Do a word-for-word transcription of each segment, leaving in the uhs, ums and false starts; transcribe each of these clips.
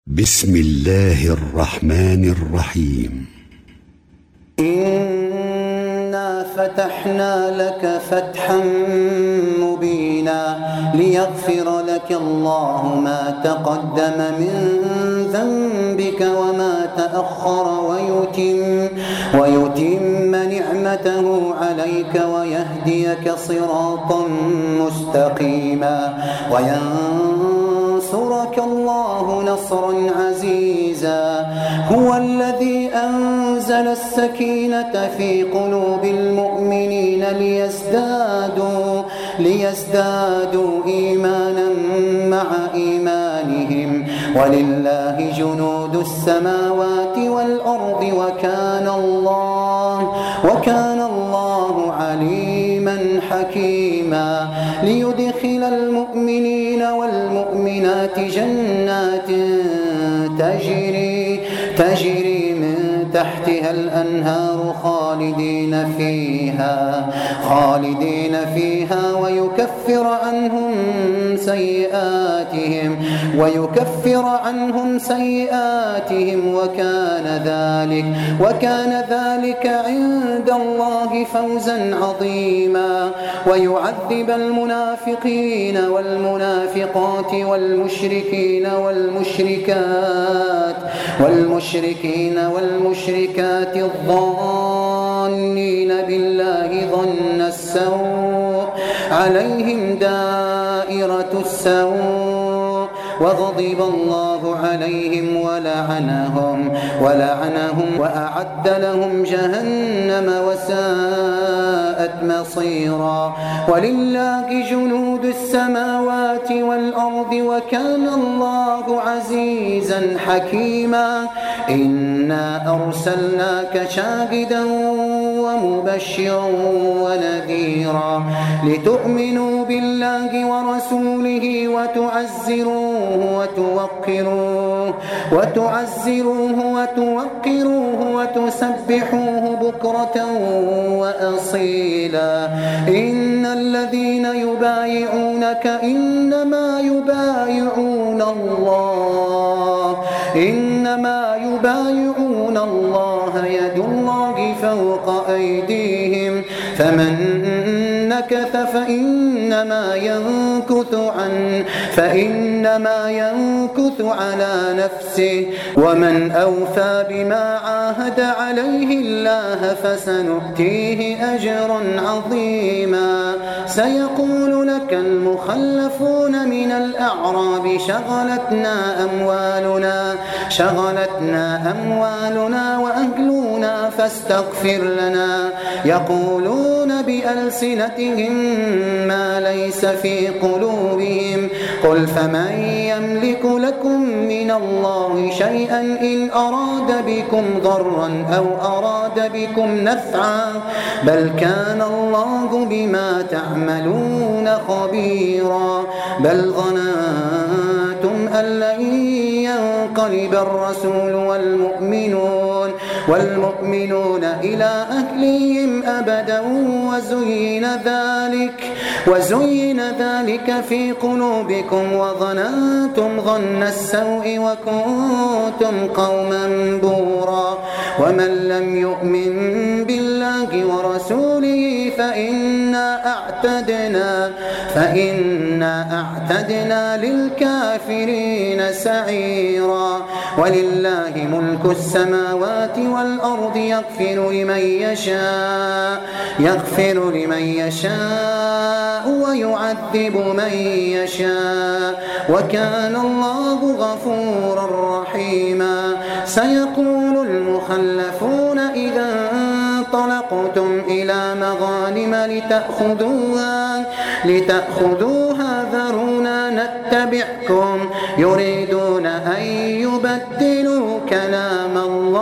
بسم الله الرحمن الرحيم. إنا فتحنا لك فتحا مبينا ليغفر لك الله ما تقدم من ذنبك وما تأخر ويتم, ويتم نعمته عليك ويهديك صراطا مستقيما وينصرك الله نصرا عزيزا. هو الذي أنزل السكينة في قلوب المؤمنين ليزدادوا, ليزدادوا إيمانا مع إيمانهم ولله جنود السماوات والأرض وكان الله, وكان الله عليما حكيما. ليدخل المؤمنين والمؤمنات جنات تجري, تجري من تحتها الأنهار خالدين فيها, خالدين فيها ويكفر عنهم سيئاتهم, ويكفر عنهم سيئاتهم وكان ذلك, وكان ذلك عند الله فوزا عظيما. ويعذب المنافقين والمنافقات والمشركين والمشركات والمشركين والمشركات الظانين بالله ظن السوء عليهم دائرة السوء وغضب الله عليهم ولعنهم, ولعنهم وأعد لهم جهنم وساءت مصيرا. ولله جنود السماوات والأرض وكان الله عزيزا حكيما. إنا أرسلناك شاهدا ومبشرا ونذيرا لتؤمنوا بالله ورسوله وتعزروه وتوقروه, وتعزروه وتوقروه وتسبحوه بكرة وأصيلا. إن الذين يبايعونك إنما يبايعون الله, إنما يبايعون الله يد الله فوق أيديهم فمن نكث فإنما ينكث عن فإنما ينكث على نفسه ومن أوفى بما عاهد عليه الله فسنؤتيه أجرا عظيما. سيقول لك المخلفون من الأعراب شغلتنا أموالنا, شغلتنا أموالنا وأهلنا فاستغفر لنا. يقولون بألسنتهم ما ليس في قلوبهم قل فمن يملك لكم من الله شيئا إن أراد بكم ضرا أو أراد بكم نفعا بل كان الله بما تعملون خبيرا. بل ظننتم أن لن ينقلب الرسول والمؤمنون, والمؤمنون إلى أهلهم أبدا وزين ذلك, وزين ذلك في قلوبكم وظننتم ظن السوء وكنتم قوما بورا. ومن لم يؤمن بالله ورسوله فإنا أعتدنا, فإنا أعتدنا للكافرين سعيرا. ولله ملك السماوات والأرض يغفر لمن يشاء, يغفر لمن يشاء ويعذب من يشاء وكان الله غفورا رحيما. سيقول المخلفون إذا انطلقتم إلى مغانم لتأخذوها, لتأخذوها ذرونا نتبعكم يريدون أن يبدلوا كلام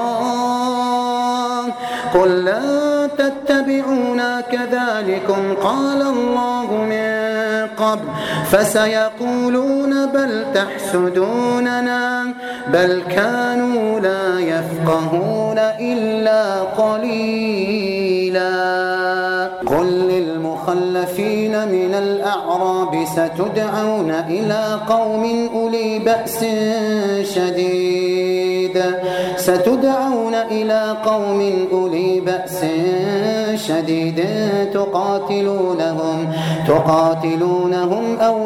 الله قل لا تتبعونا كذلكم قال الله من قبل فسيقولون بل تحسدوننا بل كانوا لا يفقهون إلا قليلا. قل للمخلفين من من الأعراب ستدعون إلى قوم أولي بأس شديد ستدعون إلى قوم أولي بأس شديد تقاتلونهم تقاتلونهم أو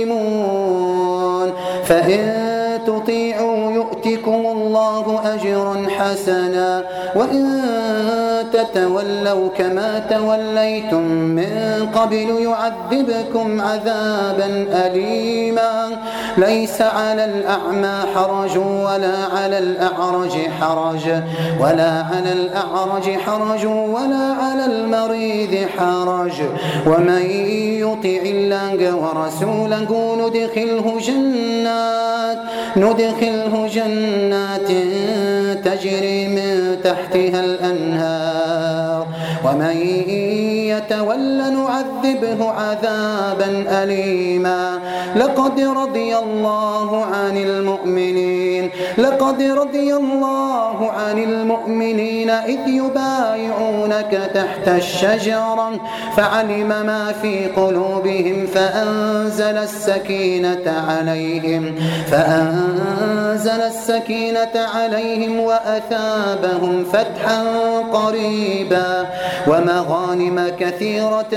يسلمون فإن تطيعوا يؤتكم الله أجرا حسنا وإن تتولوا كما توليتم من قبل يعذبكم عذابا أليما ليس على الأعمى حرج ولا على الأعرج حرج ولا على الأعرج حرج ولا على المريض حرج ومن يطع الله ورسوله ندخله جنات ندخله جنات تجري من تحتها الأنهار ومن يتول نعذبه عذابا أليما لقد رضي الله عن المؤمنين لقد رضي الله عن المؤمنين إذ يبايعونك تحت الشجرة فعلم ما في قلوبهم فأنزل السكينة عليهم فأنزل السكينة عليهم وأثابهم فتحا قريبا ومغانم كثيرة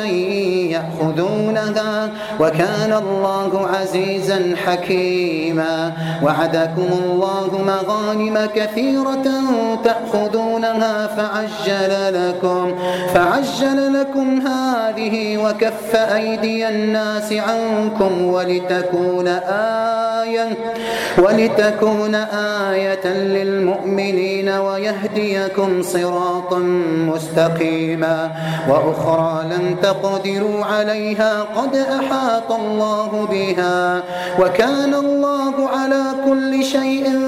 يأخذونها وكان الله عزيزا حكيما وعدكم الله مغانم كثيرة تأخذونها فعجل لكم فعجل لكم هذه وكف أيدي الناس عنكم ولتكون آية ولتكون آية للمؤمنين ويهديكم صراطا مستقيما وأخرى لم تقدروا عليها قد أحاط الله بها وكان الله على كل شيء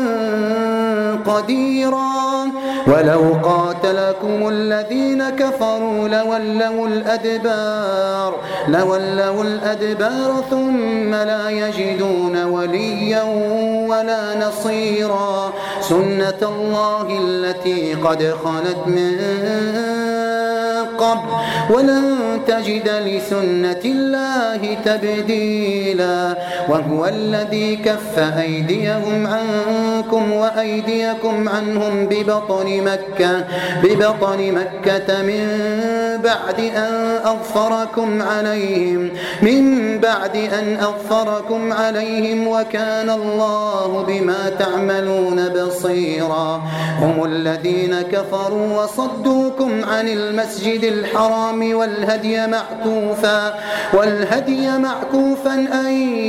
قديرا ولو قاتلكم الذين كفروا لولوا الأدبار لولوا الأدبار ثم لا يجدون وليا ولا نصيرا سنة الله التي قد خلت من قبل ولن تجد لسنة الله تبديلا وهو الذي كف أيديهم عنكم وأيديكم عنهم ببطن مكة ببطن مكة من بعد أن أغفركم عليهم من بعد أن أغفركم عليهم وكان الله بما تعملون بصيرا هم الذين كفروا وصدوكم عن المسجد الحرام والهدي معكوفا والهدي معكوفا أن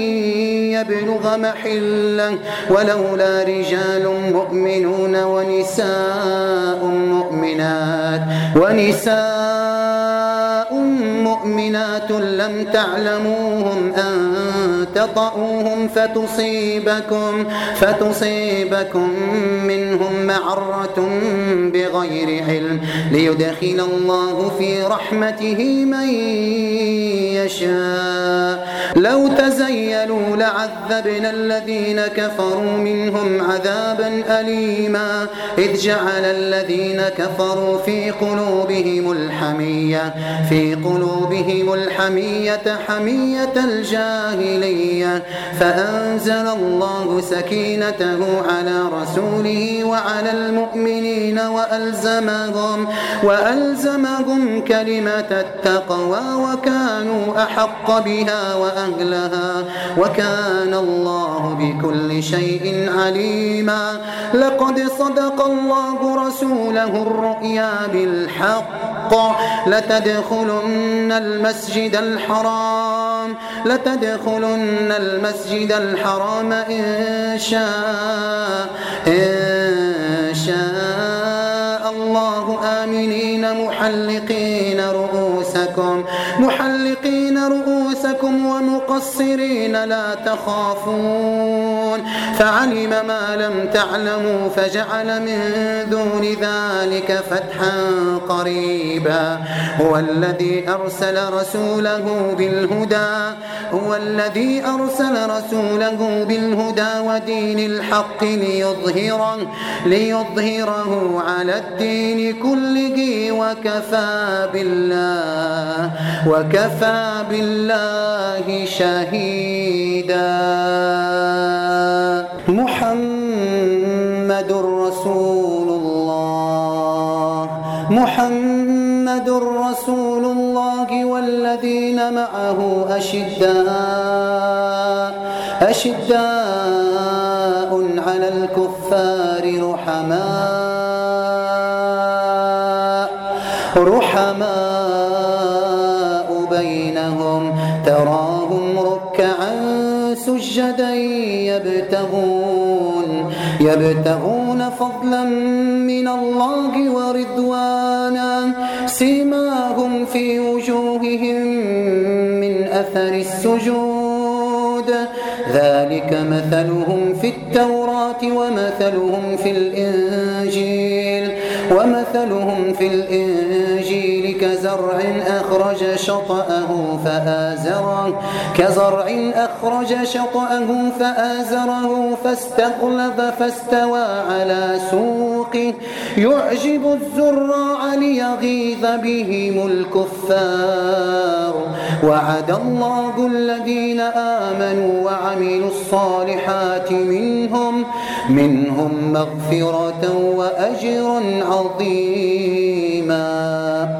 يبلغ محله ولولا رجال مؤمنون ونساء مؤمنات ونساء مؤمنات لم تعلموهم أن تطؤوهم فتصيبكم فتصيبكم منهم معرة بغير علم ليدخل الله في رحمته من يشاء لو تزيلوا لعذبنا الذين كفروا منهم عذابا أليما إذ جعل الذين كفروا في قلوبهم الحمية في قلوبهم الحمية حمية الجاهلية فأنزل الله سكينته على رسوله وعلى المؤمنين وألزمهم وألزمهم كلمة التقوى وكانوا أحق بها وأهلها وكان الله بكل شيء عليما لقد صدق الله رسوله الرؤيا بالحق لتدخلن المسجد الحرام لتدخلن المسجد الحرام إن شاء إن شاء الله آمنين محلقين رؤوسكم محلقين رؤوسكم ومقصرين لا تخافون فعلم ما لم تعلموا فجعل من دون ذلك فتحا قريبا هو الذي أرسل رسوله بالهدى هو الذي أرسل رسوله بالهدى ودين الحق ليظهره ليظهره على الدين كله وكفى بالله وكفى بالله الله شهيدا. محمد رسول الله محمد رسول الله والذين معه أشداء أشداء على الكفار رحماء رحماء بينهم تراهم ركعا سجدا يبتغون يبتغون فضلا من الله ورضوانا سيماهم في وجوههم من أثر السجود ذلك مثلهم في التوراة ومثلهم في الإنجيل ومثلهم في الإنجيل كزرع أخرج شطأه فآزره كزرع أخرج شطأه فآزره فاستغلظ فاستوى على سوقه يعجب الزراع ليغيظ بهم الكفار. وعد الله الذين آمنوا وعملوا الصالحات منهم منهم مغفرة وأجرا عظيما.